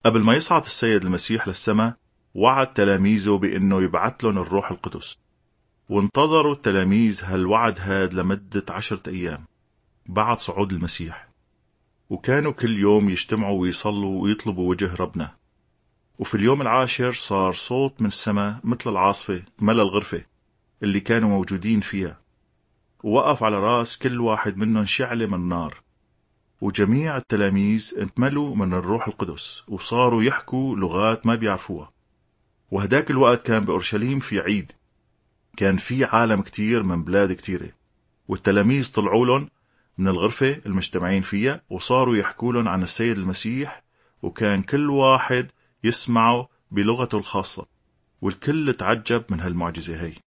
قبل ما يصعد السيد المسيح للسماء وعد تلاميذه بأنه يبعث لهم الروح القدس، وانتظروا التلاميذ هالوعد هاد لمدة 10 أيام بعد صعود المسيح، وكانوا كل يوم يجتمعوا ويصلوا ويطلبوا وجه ربنا. وفي اليوم العاشر صار صوت من السماء مثل العاصفة ملأ الغرفة اللي كانوا موجودين فيها، ووقف على راس كل واحد منهم شعلة من نار، وجميع التلاميذ انتملوا من الروح القدس وصاروا يحكوا لغات ما بيعرفوها. وهداك الوقت كان بأورشليم في عيد، كان في عالم كتير من بلاد كتيرة، والتلاميذ طلعوا لهم من الغرفة المجتمعين فيها وصاروا يحكوا لهم عن السيد المسيح، وكان كل واحد يسمعه بلغته الخاصة، والكل تعجب من هالمعجزة هي.